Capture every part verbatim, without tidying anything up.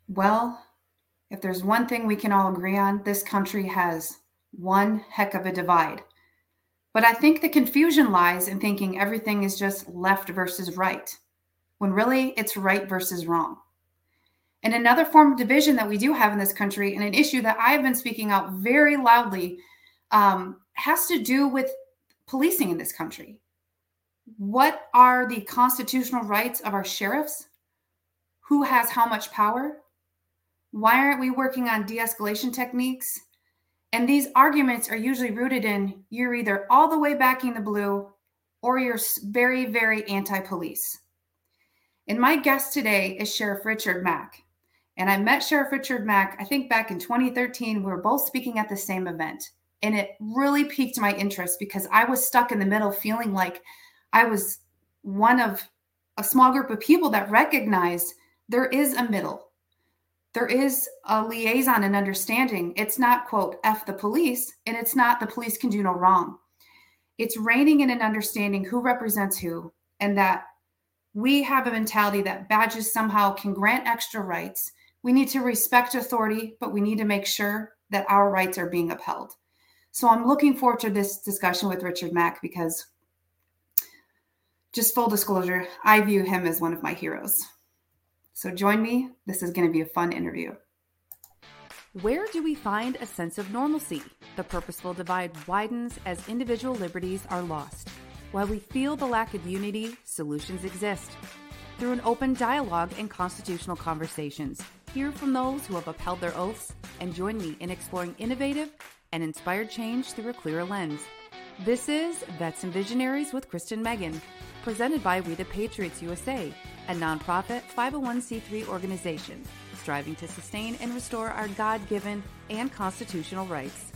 Well, if there's one thing we can all agree on, this country has one heck of a divide. But I think the confusion lies in thinking everything is just left versus right, when really it's right versus wrong. And another form of division that we do have in this country, and an issue that I've been speaking out very loudly, um, has to do with policing in this country. What are the constitutional rights of our sheriffs? Who has how much power? Why aren't we working on de escalation techniques? And these arguments are usually rooted in you're either all the way backing the blue or you're very, very anti police. And my guest today is Sheriff Richard Mack. And I met Sheriff Richard Mack, I think back in twenty thirteen. We were both speaking at the same event. And it really piqued my interest because I was stuck in the middle, feeling like I was one of a small group of people that recognized there is a middle. There is a liaison and understanding. It's not, quote, F the police, and it's not the police can do no wrong. It's reigning in an understanding who represents who, and that we have a mentality that badges somehow can grant extra rights. We need to respect authority, but we need to make sure that our rights are being upheld. So I'm looking forward to this discussion with Richard Mack because, just full disclosure, I view him as one of my heroes. So join me. This is going to be a fun interview. Where do we find a sense of normalcy? The purposeful divide widens as individual liberties are lost. While we feel the lack of unity, solutions exist. Through an open dialogue and constitutional conversations, hear from those who have upheld their oaths and join me in exploring innovative and inspired change through a clearer lens. This is Vets and Visionaries with Kristen Megan, presented by We the Patriots U S A, a nonprofit five oh one c three organization striving to sustain and restore our God-given and constitutional rights.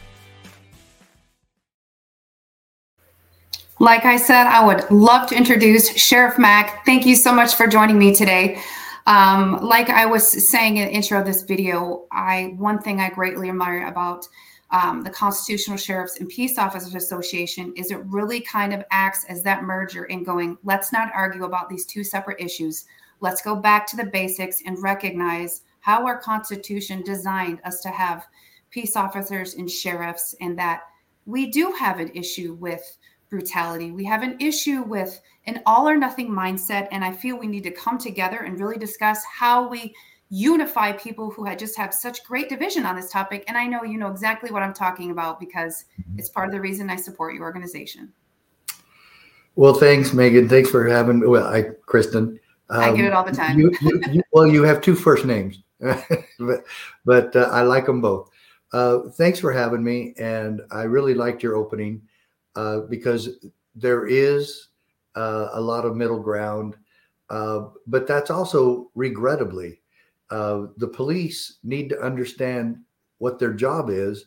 Like I said, I would love to introduce Sheriff Mack. Thank you so much for joining me today. Um, like I was saying in the intro of this video, I one thing I greatly admire about um, the Constitutional Sheriffs and Peace Officers Association is it really kind of acts as that merger in going, let's not argue about these two separate issues. Let's go back to the basics and recognize how our Constitution designed us to have peace officers and sheriffs, and that we do have an issue with brutality. We have an issue with an all or nothing mindset. And I feel we need to come together and really discuss how we unify people who had just have such great division on this topic. And I know you know exactly what I'm talking about because it's part of the reason I support your organization. Well, thanks, Megan. Thanks for having me. Well, I, Kristen. Um, I get it all the time. you, you, you, well, you have two first names, but, but uh, I like them both. Uh, thanks for having me. And I really liked your opening. Uh, because there is uh, a lot of middle ground, uh, but that's also regrettably, uh, the police need to understand what their job is,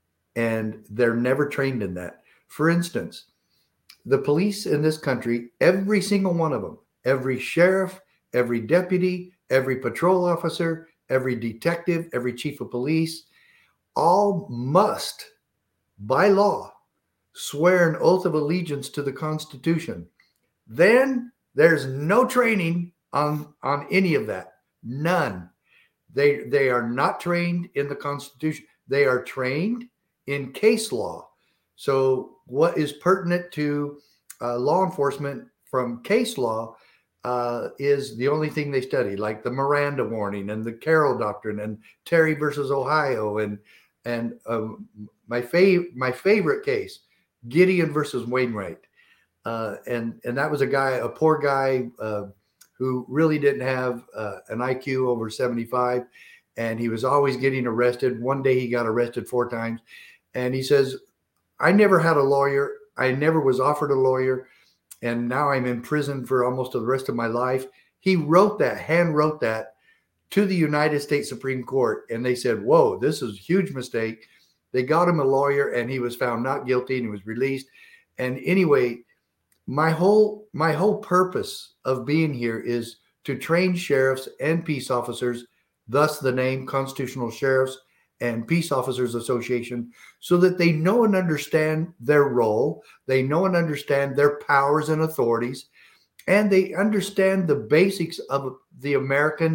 and they're never trained in that. For instance, the police in this country, every single one of them, every sheriff, every deputy, every patrol officer, every detective, every chief of police, all must, by law, swear an oath of allegiance to the Constitution. Then there's no training on, on any of that. None. They, they are not trained in the Constitution. They are trained in case law. So what is pertinent to uh, law enforcement from case law uh, is the only thing they study, like the Miranda warning and the Carroll Doctrine and Terry versus Ohio. And, and um, my, fav- my favorite case, Gideon versus Wainwright. Uh, and, and that was a guy, a poor guy uh, who really didn't have uh, an I Q over seventy-five. And he was always getting arrested. One day he got arrested four times. And he says, I never had a lawyer. I never was offered a lawyer. And now I'm in prison for almost the rest of my life. He wrote that, hand wrote that to the United States Supreme Court. And they said, whoa, this is a huge mistake. They got him a lawyer and he was found not guilty and he was released. And anyway, my whole my whole purpose of being here is to train sheriffs and peace officers, thus the name Constitutional Sheriffs and Peace Officers Association, so that they know and understand their role, they know and understand their powers and authorities, and they understand the basics of the American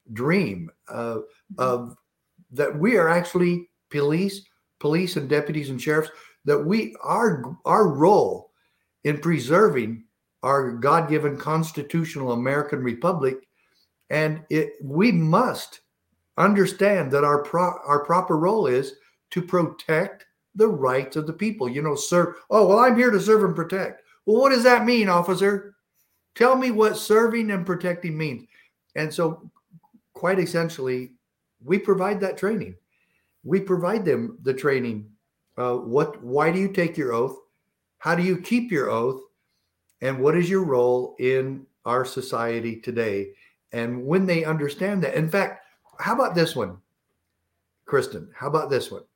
dream uh, of that we are actually police, police and deputies and sheriffs, that we our our role in preserving our God-given constitutional American republic, and it we must understand that our pro, our proper role is to protect the rights of the people. You know, serve. Oh, well, I'm here to serve and protect. Well, what does that mean, officer? Tell me what serving and protecting means. And so, quite essentially, we provide that training. We provide them the training. Uh, what? Why do you take your oath? How do you keep your oath? And what is your role in our society today? And when they understand that, in fact, how about this one, Kristen? How about this one?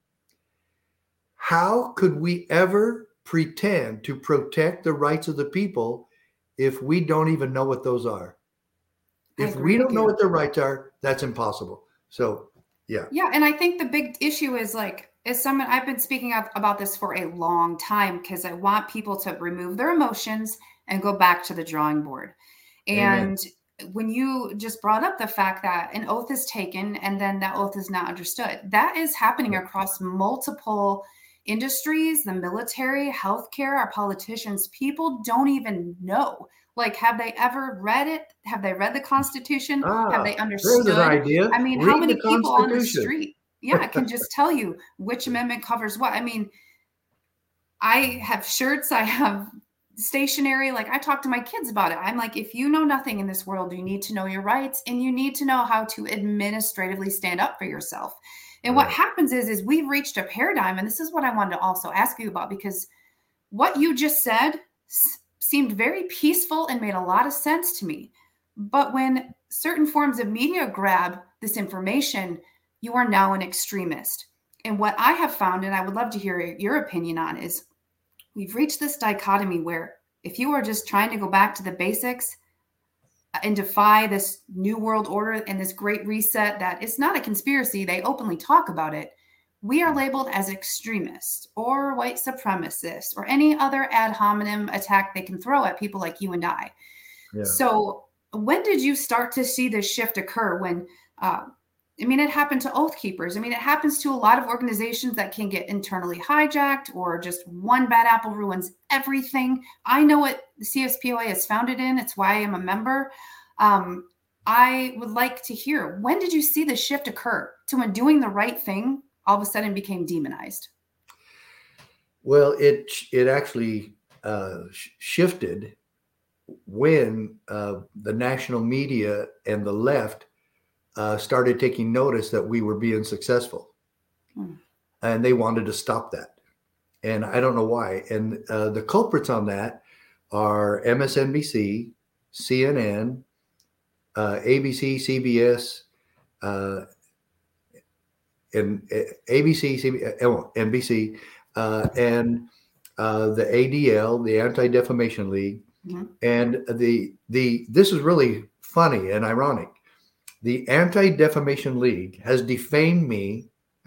How could we ever pretend to protect the rights of the people if we don't even know what those are? If we don't know what their rights are, that's impossible. So, yeah. Yeah. And I think the big issue is, like, as someone, I've been speaking up about this for a long time because I want people to remove their emotions and go back to the drawing board. And Amen. When you just brought up the fact that an oath is taken and then that oath is not understood, that is happening across multiple industries, the military, healthcare, our politicians. People don't even know. Like, have they ever read it? Have they read the Constitution? Ah, have they understood? There's an idea. I mean, Read how many the people on the street, yeah, can just tell you which amendment covers what? I mean, I have shirts, I have stationery. Like, I talk to my kids about it. I'm like, if you know nothing in this world, you need to know your rights and you need to know how to administratively stand up for yourself. And right. What happens is, is we've reached a paradigm. And this is what I wanted to also ask you about, because what you just said s- seemed very peaceful and made a lot of sense to me. But when certain forms of media grab this information, you are now an extremist. And what I have found, and I would love to hear your opinion on, is we've reached this dichotomy where if you are just trying to go back to the basics and defy this new world order and this great reset, that it's not a conspiracy, they openly talk about it, we are labeled as extremists or white supremacists or any other ad hominem attack they can throw at people like you and I. Yeah. So when did you start to see this shift occur? When, uh, I mean, it happened to Oath Keepers. I mean, it happens to a lot of organizations that can get internally hijacked, or just one bad apple ruins everything. I know what the C S P O A is founded in. It's why I am a member. Um, I would like to hear, when did you see the shift occur to when doing the right thing all of a sudden became demonized? Well, it it actually uh, shifted when uh, the national media and the left uh, started taking notice that we were being successful. Hmm. And they wanted to stop that. And I don't know why. And uh, the culprits on that are M S N B C, C N N, uh, A B C, C B S, uh, and A B C, C B S, N B C, uh, and uh, the A D L, the Anti-Defamation League. Mm-hmm. And the the this is really funny and ironic. The Anti-Defamation League has defamed me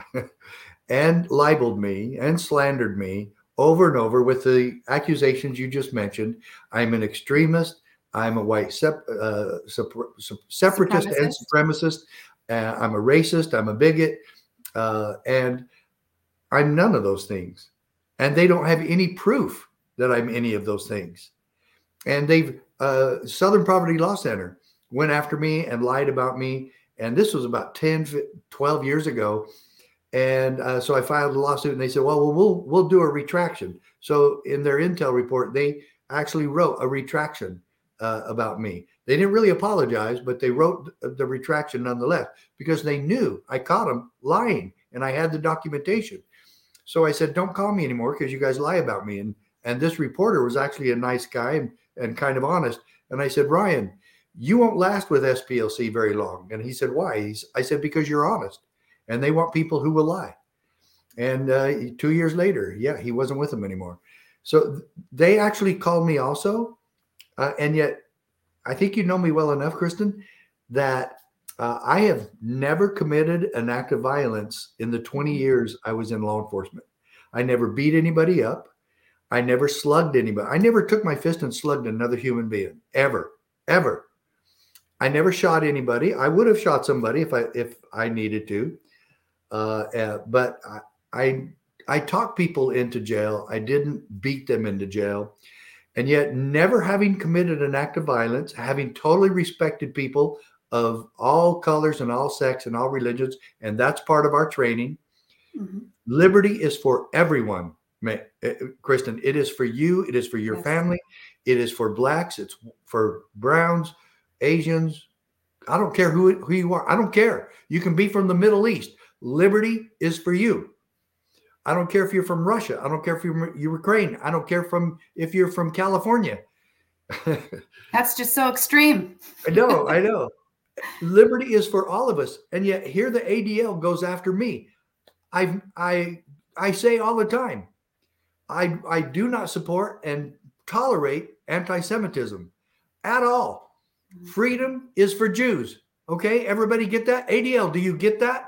and libeled me and slandered me over and over with the accusations you just mentioned. I'm an extremist. I'm a white sep- uh, sep- separatist supremacist. and supremacist. Uh, I'm a racist. I'm a bigot. Uh, and I'm none of those things. And they don't have any proof that I'm any of those things. And they've, uh, Southern Poverty Law Center went after me and lied about me. And this was about ten, twelve years ago. And uh, so I filed a lawsuit, and they said, well, we'll, we'll do a retraction. So in their intel report, they actually wrote a retraction uh, about me. They didn't really apologize, but they wrote the retraction nonetheless, because they knew I caught them lying and I had the documentation. So I said, don't call me anymore because you guys lie about me. And, and this reporter was actually a nice guy and, and kind of honest. And I said, Ryan, you won't last with S P L C very long. And he said, why? He's, I said, because you're honest. And they want people who will lie. And uh, two years later, yeah, he wasn't with them anymore. So they actually called me also. Uh, and yet, I think you know me well enough, Kristen, that uh, I have never committed an act of violence in the twenty years I was in law enforcement. I never beat anybody up. I never slugged anybody. I never took my fist and slugged another human being, ever, ever. I never shot anybody. I would have shot somebody if I if I needed to, uh, uh, but I, I I talked people into jail. I didn't beat them into jail, and yet never having committed an act of violence, having totally respected people of all colors and all sex and all religions, and that's part of our training. Mm-hmm. Liberty is for everyone, Kristen. It is for you. It is for your yes. family. It is for blacks. It's for browns, Asians. I don't care who, who you are. I don't care. You can be from the Middle East. Liberty is for you. I don't care if you're from Russia. I don't care if you're from Ukraine. I don't care from if you're from California. That's just so extreme. I know. I know. Liberty is for all of us. And yet here the A D L goes after me. I I I say all the time, I I do not support and tolerate anti-Semitism at all. Freedom is for Jews. Okay, everybody get that? A D L, do you get that?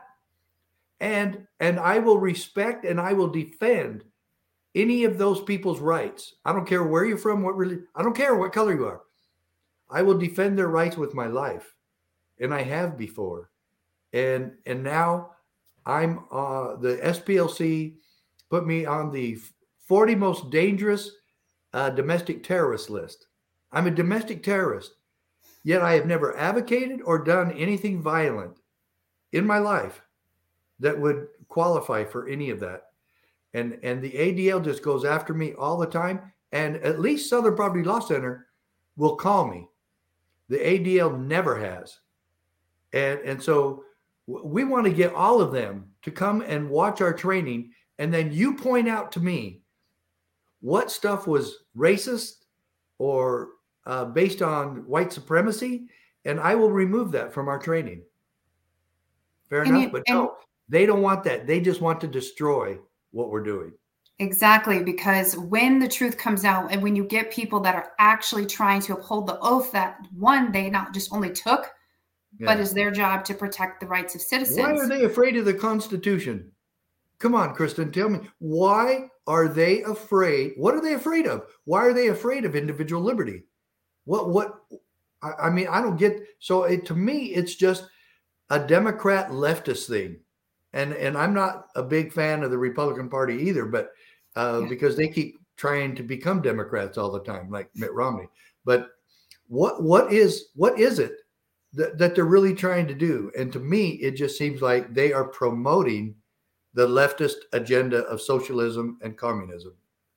And and I will respect and I will defend any of those people's rights. I don't care where you're from, what really I don't care what color you are. I will defend their rights with my life. And I have before. And and now I'm uh, the S P L C put me on the forty most dangerous uh, domestic terrorist list. I'm a domestic terrorist, yet I have never advocated or done anything violent in my life that would qualify for any of that. And, and the A D L just goes after me all the time. And at least Southern Poverty Law Center will call me. The A D L never has. And, and so we want to get all of them to come and watch our training. And then you point out to me what stuff was racist or uh, based on white supremacy, and I will remove that from our training. Fair and enough. You, but no, they don't want that. They just want to destroy what we're doing. Exactly. Because when the truth comes out and when you get people that are actually trying to uphold the oath that one, they not just only took, yeah. but is their job to protect the rights of citizens. Why are they afraid of the Constitution? Come on, Kristen, tell me. Why are they afraid? What are they afraid of? Why are they afraid of individual liberty? What, what, I, I mean, I don't get, so it, to me, it's just a Democrat leftist thing. And, and I'm not a big fan of the Republican Party either, but uh, yeah. because they keep trying to become Democrats all the time, like Mitt Romney. But what, what is, what is it that, that they're really trying to do? And to me, it just seems like they are promoting the leftist agenda of socialism and communism.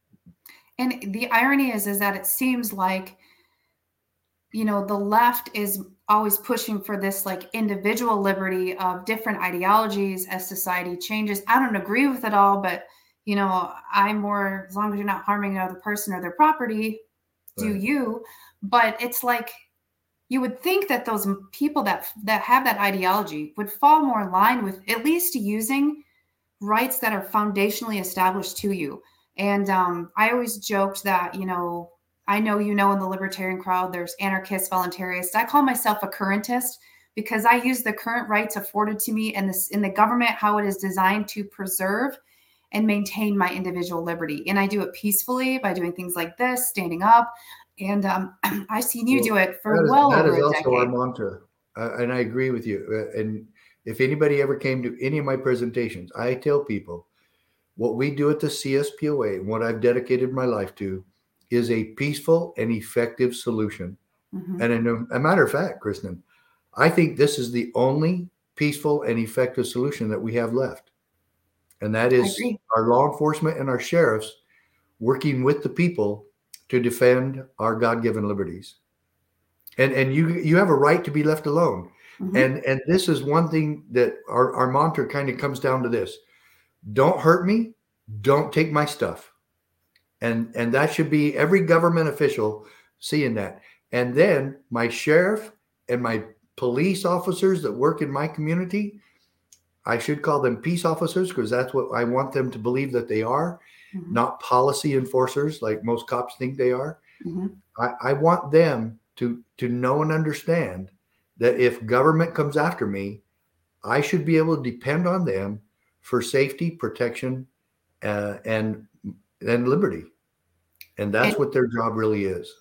And the irony is, is that it seems like, you know, the left is always pushing for this like individual liberty of different ideologies as society changes. I don't agree with it all, but, you know, I'm more, as long as you're not harming another person or their property, do right. you. But it's like, you would think that those people that that have that ideology would fall more in line with at least using rights that are foundationally established to you. And um, I always joked that, you know, I know, you know, in the libertarian crowd, there's anarchists, voluntarists. I call myself a currentist because I use the current rights afforded to me in this in the government, how it is designed to preserve and maintain my individual liberty. And I do it peacefully by doing things like this, standing up. And um, I've seen you well, do it for is, well that over is a also decade. Our mantra. Uh, and I agree with you. Uh, and if anybody ever came to any of my presentations, I tell people what we do at the C S P O A and what I've dedicated my life to is a peaceful and effective solution. Mm-hmm. And in a, a matter of fact, Kristen, I think this is the only peaceful and effective solution that we have left. And that is our law enforcement and our sheriffs working with the people to defend our God-given liberties. And and you you have a right to be left alone. Mm-hmm. And and this is one thing that our, our mantra kind of comes down to this. Don't hurt me. Don't take my stuff. And and that should be every government official seeing that. And then my sheriff and my police officers that work in my community, I should call them peace officers because that's what I want them to believe that they are, mm-hmm. not policy enforcers like most cops think they are. Mm-hmm. I, I want them to, to know and understand that if government comes after me, I should be able to depend on them for safety, protection, uh, and and liberty. And that's and, what their job really is.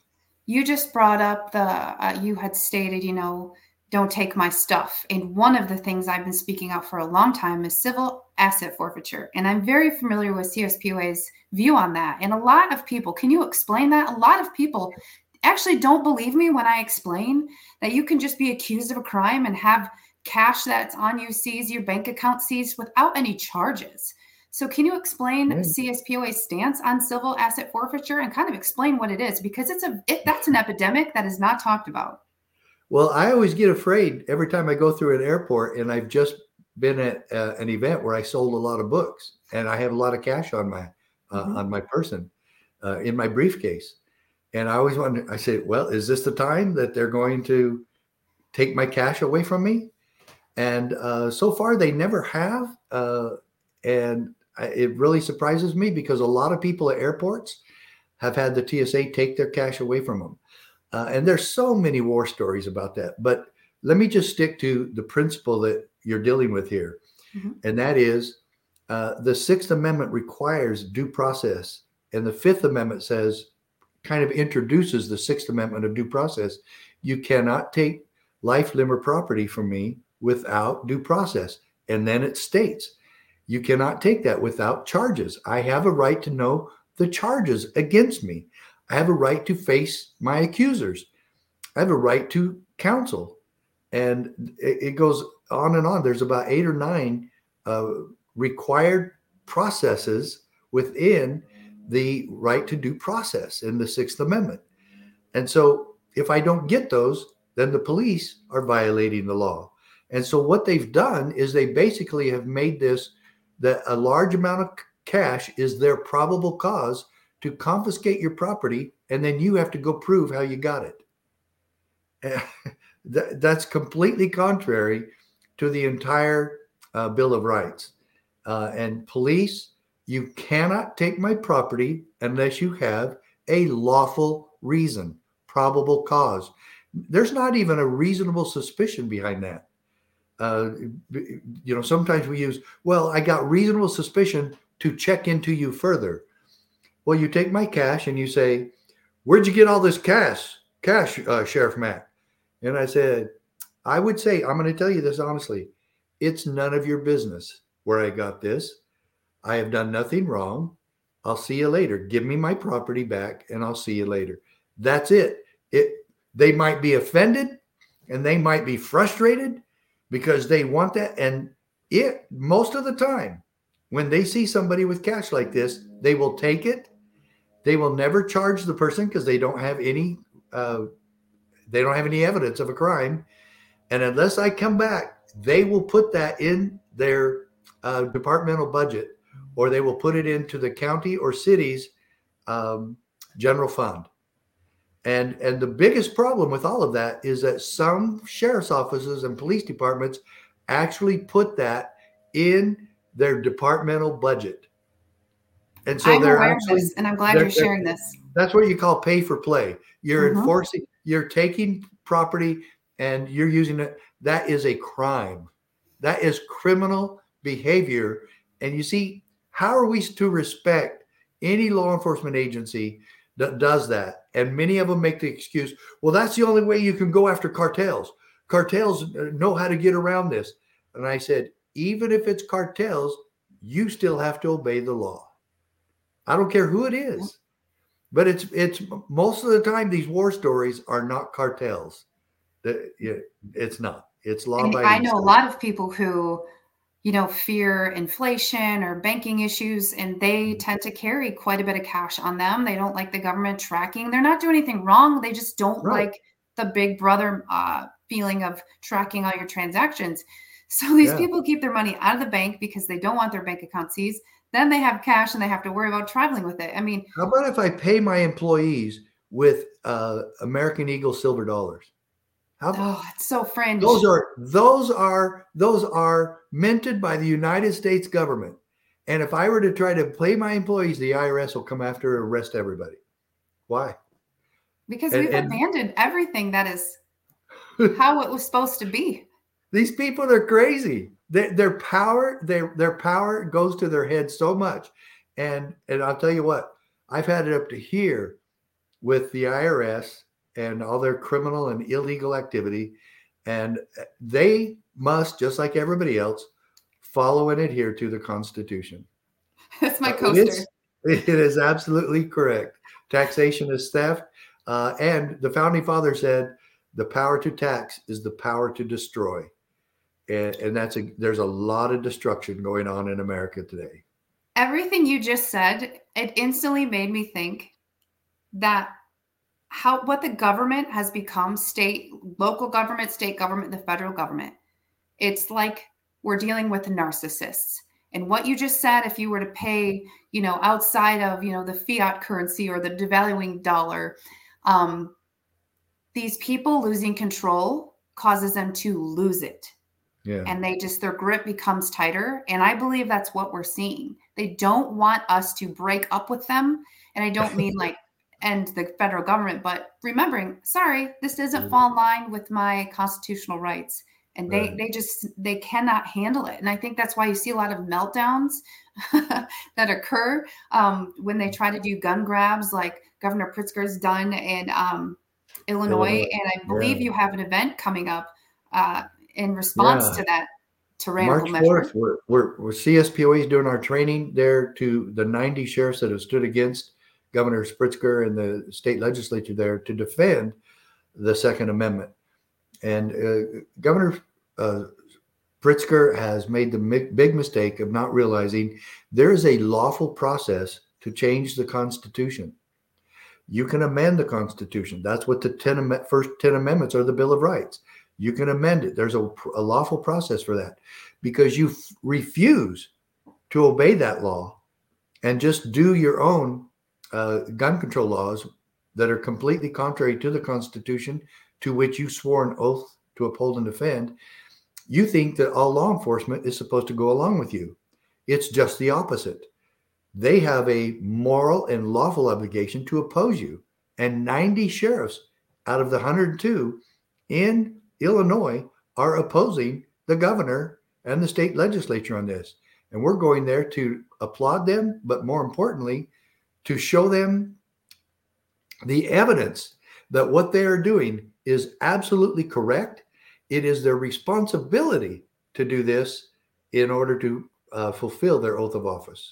you just brought up the, uh, you had stated, you know, don't take my stuff. And one of the things I've been speaking out for a long time is civil asset forfeiture. And I'm very familiar with C S P O A's view on that. And a lot of people, can you explain that? A lot of people actually don't believe me when I explain that you can just be accused of a crime and have cash that's on you seized, your bank account seized without any charges. So can you explain mm. C S P O A's stance on civil asset forfeiture and kind of explain what it is? Because it's a it, that's an epidemic that is not talked about. Well, I always get afraid every time I go through an airport, and I've just been at uh, an event where I sold a lot of books, and I have a lot of cash on my uh, mm-hmm. on my person uh, in my briefcase. And I always wonder, I say, well, is this the time that they're going to take my cash away from me? And uh, so far, they never have. Uh, and I, it really surprises me because a lot of people at airports have had the T S A take their cash away from them. Uh, and there's so many war stories about that. But let me just stick to the principle that you're dealing with here. Mm-hmm. And that is uh, the Sixth Amendment requires due process. And the Fifth Amendment says, kind of introduces the Sixth Amendment of due process. You cannot take life, limb, or property from me without due process. And then it states, you cannot take that without charges. I have a right to know the charges against me. I have a right to face my accusers. I have a right to counsel. And it, it goes on and on. There's about eight or nine uh, required processes within the right to due process in the Sixth Amendment. And so if I don't get those, then the police are violating the law. And so what they've done is they basically have made this that a large amount of cash is their probable cause to confiscate your property, and then you have to go prove how you got it. That's completely contrary to the entire uh, Bill of Rights. Uh, and police, you cannot take my property unless you have a lawful reason, probable cause. There's not even a reasonable suspicion behind that. Uh, you know, sometimes we use, well, I got reasonable suspicion to check into you further. Well, you take my cash and you say, where'd you get all this cash, cash, uh, Sheriff Mack? And I said, I would say, I'm going to tell you this honestly. It's none of your business where I got this. I have done nothing wrong. I'll see you later. Give me my property back and I'll see you later. That's it. It, they might be offended and they might be frustrated because they want that. And it, most of the time, when they see somebody with cash like this, they will take it. They will never charge the person because they don't have any, uh, they don't have any evidence of a crime. And unless I come back, they will put that in their uh, departmental budget, or they will put it into the county or city's um, general fund. And, and the biggest problem with all of that is that some sheriff's offices and police departments actually put that in their departmental budget. And so I'm they're aware actually, of this, and I'm glad you're sharing this. That's what you call pay for play. You're Mm-hmm. enforcing, you're taking property and you're using it. That is a crime. That is criminal behavior. And you see, how are we to respect any law enforcement agency that does that? And many of them make the excuse, well, that's the only way you can go after cartels. Cartels know how to get around this. And I said, even if it's cartels, you still have to obey the law. I don't care who it is. But it's it's most of the time these war stories are not cartels. It's not. It's law-abiding. I know a lot of people who, you know, fear inflation or banking issues, and they tend to carry quite a bit of cash on them. They don't like the government tracking. They're not doing anything wrong. They just don't right. like the big brother uh, feeling of tracking all your transactions. So these yeah. people keep their money out of the bank because they don't want their bank account seized. Then they have cash and they have to worry about traveling with it. I mean, how about if I pay my employees with uh, American Eagle silver dollars? How about, oh, it's so fringe. Those are those are those are minted by the United States government. And if I were to try to pay my employees, the I R S will come after and arrest everybody. Why? Because and, we've and, abandoned everything that is how it was supposed to be. These people are crazy. Their, their power, their their power goes to their head so much. And and I'll tell you what, I've had it up to here with the I R S and all their criminal and illegal activity. And they must, just like everybody else, follow and adhere to the Constitution. That's my Uh, coaster. It is, it is absolutely correct. Taxation is theft. Uh, and the founding father said, the power to tax is the power to destroy. And, and that's a, there's a lot of destruction going on in America today. Everything you just said, it instantly made me think that how what the government has become, state, local government, state government, the federal government. It's like we're dealing with narcissists. And what you just said, if you were to pay, you know, outside of, you know, the fiat currency or the devaluing dollar, um, these people losing control causes them to lose it. Yeah. And they just, their grip becomes tighter. And I believe that's what we're seeing. They don't want us to break up with them. And I don't mean like end the federal government, but remembering, sorry, this doesn't fall in line with my constitutional rights. And they, Right. they just, they cannot handle it. And I think that's why you see a lot of meltdowns that occur um, when they try to do gun grabs, like Governor Pritzker's done in um, Illinois. Illinois. And I believe Yeah. you have an event coming up uh, in response Yeah. to that tyrannical March measure. fourth, we're, we're, we're C S P O A is doing our training there to the ninety sheriffs that have stood against Governor Pritzker and the state legislature there to defend the Second Amendment. And uh, Governor uh, Pritzker has made the mi- big mistake of not realizing there is a lawful process to change the Constitution. You can amend the Constitution. That's what the ten am- first ten amendments are, the Bill of Rights. You can amend it. There's a, a lawful process for that. Because you f- refuse to obey that law and just do your own uh, gun control laws that are completely contrary to the Constitution, to which you swore an oath to uphold and defend, you think that all law enforcement is supposed to go along with you. It's just the opposite. They have a moral and lawful obligation to oppose you. And ninety sheriffs out of the one hundred two in Illinois are opposing the governor and the state legislature on this. And we're going there to applaud them, but more importantly, to show them the evidence that what they are doing is absolutely correct. It is their responsibility to do this in order to uh, fulfill their oath of office.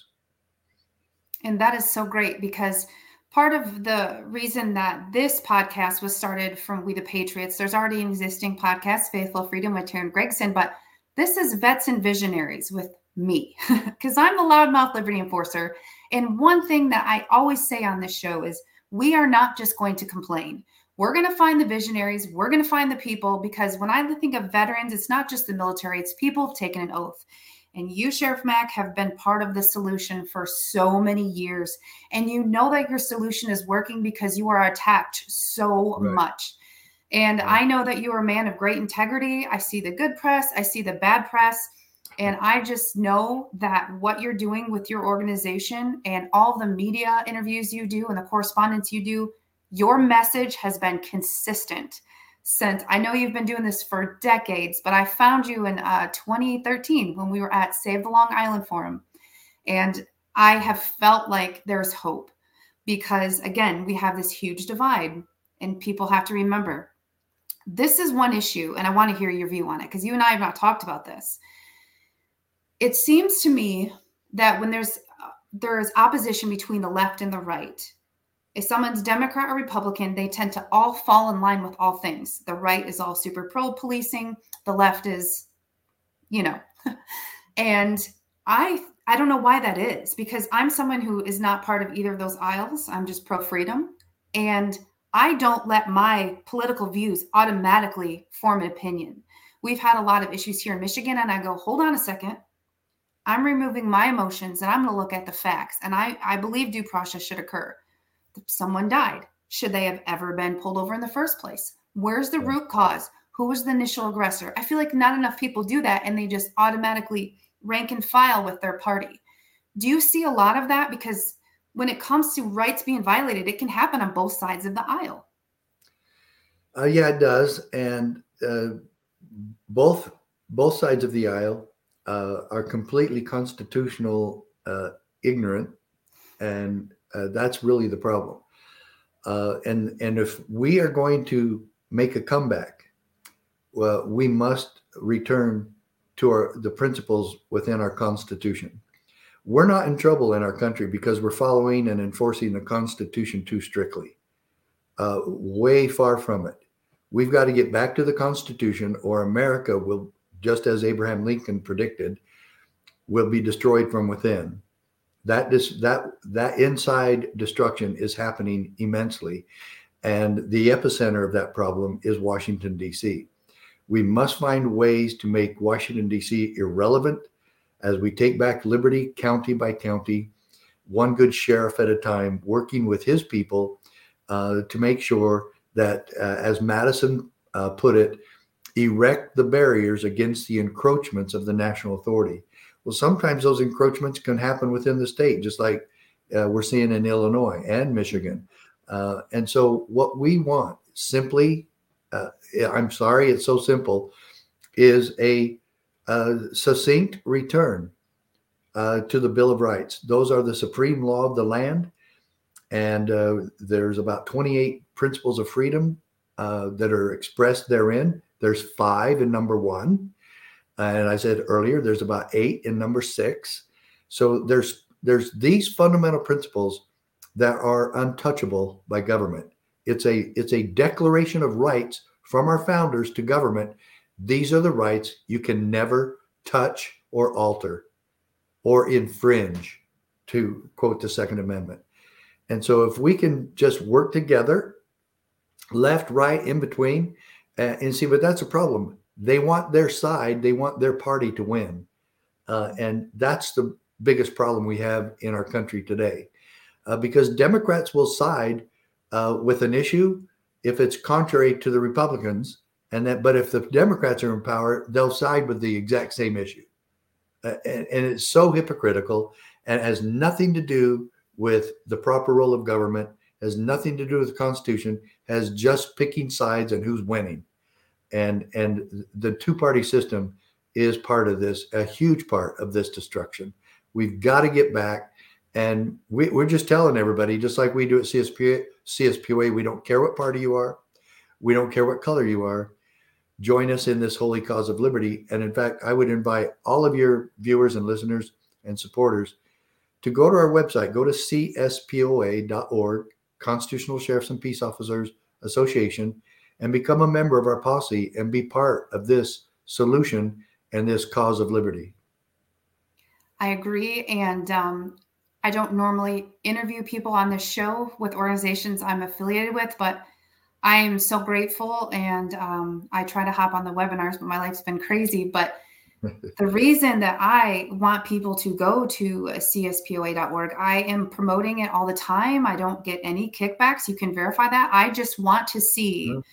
And that is so great, because part of the reason that this podcast was started from We the Patriots, there's already an existing podcast, Faithful Freedom with Taryn Gregson, but this is Vets and Visionaries with me, because I'm the loudmouth liberty enforcer. And one thing that I always say on this show is we are not just going to complain. We're going to find the visionaries. We're going to find the people, because when I think of veterans, it's not just the military, it's people who've taken an oath. And you, Sheriff Mack, have been part of the solution for so many years. And you know that your solution is working because you are attacked so Right. much. And Right. I know that you are a man of great integrity. I see the good press. I see the bad press. And I just know that what you're doing with your organization and all the media interviews you do and the correspondence you do, your message has been consistent since. I know you've been doing this for decades, but I found you in uh, twenty thirteen when we were at Save the Long Island Forum. And I have felt like there's hope, because again, we have this huge divide, and people have to remember this is one issue. And I want to hear your view on it, because you and I have not talked about this. It seems to me that when there's uh, there's opposition between the left and the right, if someone's Democrat or Republican, they tend to all fall in line with all things. The right is all super pro policing. The left is, you know, and I, I don't know why that is, because I'm someone who is not part of either of those aisles. I'm just pro freedom. And I don't let my political views automatically form an opinion. We've had a lot of issues here in Michigan, and I go, hold on a second. I'm removing my emotions and I'm going to look at the facts. And I, I believe due process should occur. Someone died. Should they have ever been pulled over in the first place? Where's the root cause? Who was the initial aggressor? I feel like not enough people do that, and they just automatically rank and file with their party. Do you see a lot of that? Because when it comes to rights being violated, it can happen on both sides of the aisle. Uh, yeah, it does. And uh, both both sides of the aisle uh, are completely constitutional uh, ignorant. And uh, that's really the problem. Uh, and, and if we are going to make a comeback, well, we must return to our, the principles within our Constitution. We're not in trouble in our country because we're following and enforcing the Constitution too strictly. Uh, way far from it. We've got to get back to the Constitution, or America will, just as Abraham Lincoln predicted, will be destroyed from within. That dis, that that inside destruction is happening immensely, and the epicenter of that problem is Washington, D C. We must find ways to make Washington, D C irrelevant as we take back liberty county by county, one good sheriff at a time, working with his people uh, to make sure that, uh, as Madison uh, put it, erect the barriers against the encroachments of the national authority. Well, sometimes those encroachments can happen within the state, just like uh, we're seeing in Illinois and Michigan. Uh, and so what we want simply, uh, I'm sorry, it's so simple, is a, a succinct return uh, to the Bill of Rights. Those are the supreme law of the land. And uh, there's about twenty-eight principles of freedom uh, that are expressed therein. There's five in number one. And I said earlier, there's about eight in number six. So there's there's these fundamental principles that are untouchable by government. It's a it's a declaration of rights from our founders to government. These are the rights you can never touch or alter or infringe, to quote the Second Amendment. And so if we can just work together, left, right, in between, uh, and see, but that's a problem. They want their side. They want their party to win. Uh, and that's the biggest problem we have in our country today, uh, because Democrats will side uh, with an issue if it's contrary to the Republicans. And that, but if the Democrats are in power, they'll side with the exact same issue. Uh, and, and it's so hypocritical and has nothing to do with the proper role of government, has nothing to do with the Constitution, has just picking sides and who's winning. And and the two-party system is part of this, a huge part of this destruction. We've got to get back. And we, we're just telling everybody, just like we do at C S P A, C S P O A, we don't care what party you are. We don't care what color you are. Join us in this holy cause of liberty. And in fact, I would invite all of your viewers and listeners and supporters to go to our website, go to C S P O A dot org, Constitutional Sheriffs and Peace Officers Association, and become a member of our posse and be part of this solution and this cause of liberty. I agree. And um, I don't normally interview people on this show with organizations I'm affiliated with, but I am so grateful. And um, I try to hop on the webinars, but my life's been crazy. But the reason that I want people to go to C S P O A dot org, I am promoting it all the time. I don't get any kickbacks. You can verify that. I just want to see. Mm-hmm.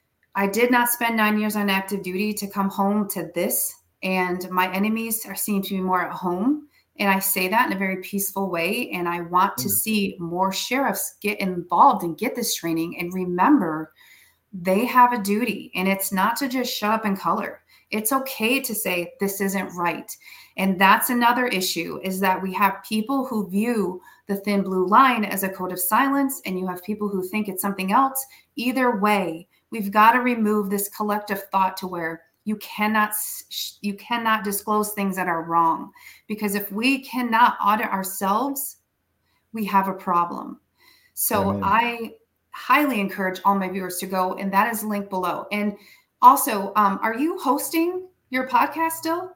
I did not spend nine years on active duty to come home to this. And my enemies are seem to be more at home. And I say that in a very peaceful way. And I want mm-hmm. to see more sheriffs get involved and get this training. And remember, they have a duty. And it's not to just shut up and color. It's okay to say this isn't right. And that's another issue, is that we have people who view the thin blue line as a code of silence, and you have people who think it's something else. Either way, we've got to remove this collective thought to where you cannot you cannot disclose things that are wrong. Because if we cannot audit ourselves, we have a problem. So Amen. I highly encourage all my viewers to go, and that is linked below. And also, um, are you hosting your podcast still?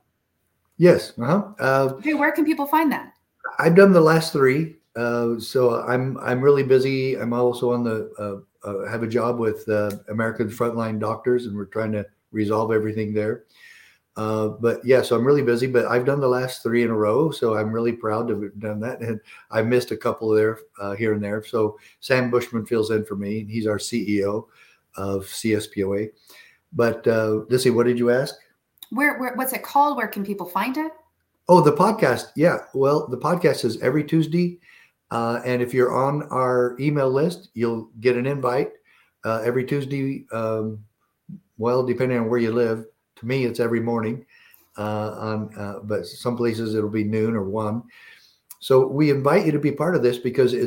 Yes. Uh-huh. Uh, okay, where can people find that? I've done the last three. Uh, so I'm I'm really busy. I'm also on the uh, uh, have a job with uh, American Frontline Doctors, and we're trying to resolve everything there. Uh, but yeah, so I'm really busy. But I've done the last three in a row, so I'm really proud to have done that. And I missed a couple there uh, here and there. So Sam Bushman fills in for me. He's our C E O of C S P O A. But uh, let's see, what did you ask? Where, where, what's it called? Where can people find it? Oh, the podcast. Yeah. Well, the podcast is every Tuesday. Uh, and if you're on our email list, you'll get an invite uh, every Tuesday. Um, well, depending on where you live, to me, it's every morning. Uh, on, uh, but some places it'll be noon or one. So we invite you to be part of this because it's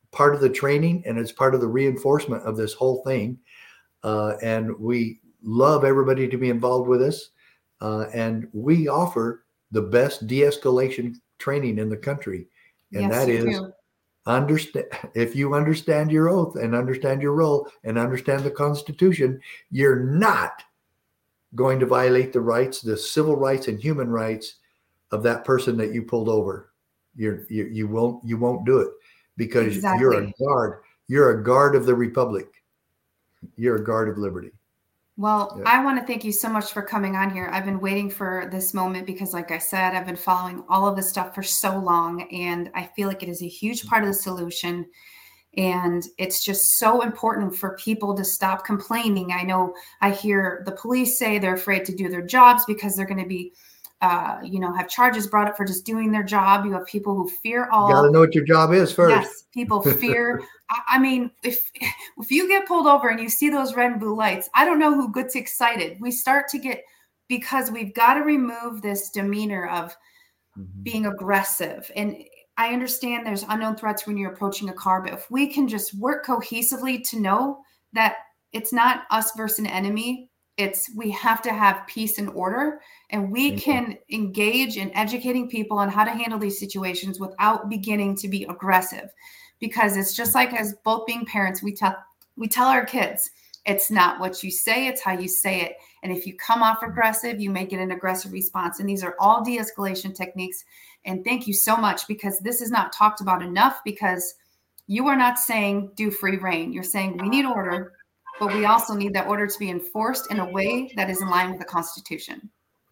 part of the training and it's part of the reinforcement of this whole thing. Uh, and we love everybody to be involved with us. Uh, and we offer the best de-escalation training in the country. And Yes, that you is do. understand if you understand your oath and understand your role and understand the Constitution, you're not going to violate the rights, the civil rights and human rights of that person that you pulled over. You're, you you won't you won't do it because Exactly. you're a guard. You're a guard of the Republic. You're a guard of liberty. Well, Yeah. I want to thank you so much for coming on here. I've been waiting for this moment because, like I said, I've been following all of this stuff for so long, and I feel like it is a huge part of the solution. And it's just so important for people to stop complaining. I know I hear the police say they're afraid to do their jobs because they're going to be, uh, you know, have charges brought up for just doing their job. You have people who fear all. You got to know what your job is first. Yes, people fear. I, I mean, if if you get pulled over and you see those red and blue lights, I don't know who gets excited. We start to get, because we've got to remove this demeanor of mm-hmm. being aggressive. And I understand there's unknown threats when you're approaching a car, but if we can just work cohesively to know that it's not us versus an enemy, it's we have to have peace and order, and we mm-hmm. can engage in educating people on how to handle these situations without beginning to be aggressive. Because it's just like, as both being parents, we tell we tell our kids, it's not what you say, it's how you say it. And if you come off aggressive, you may get an aggressive response. And these are all de-escalation techniques. And thank you so much, because this is not talked about enough, because you are not saying do free reign. You're saying we need order, but we also need that order to be enforced in a way that is in line with the Constitution.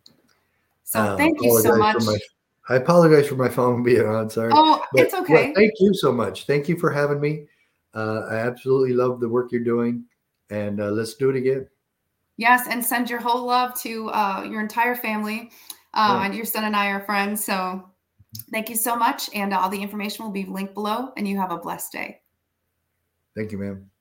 So uh, thank you so much. My, I apologize for my phone being on. Sorry. Oh, but, it's okay. Well, thank you so much. Thank you for having me. Uh, I absolutely love the work you're doing. And uh, let's do it again. Yes, and send your whole love to uh, your entire family. Uh, yeah. And your son and I are friends. So thank you so much. And all the information will be linked below. And you have a blessed day. Thank you, ma'am.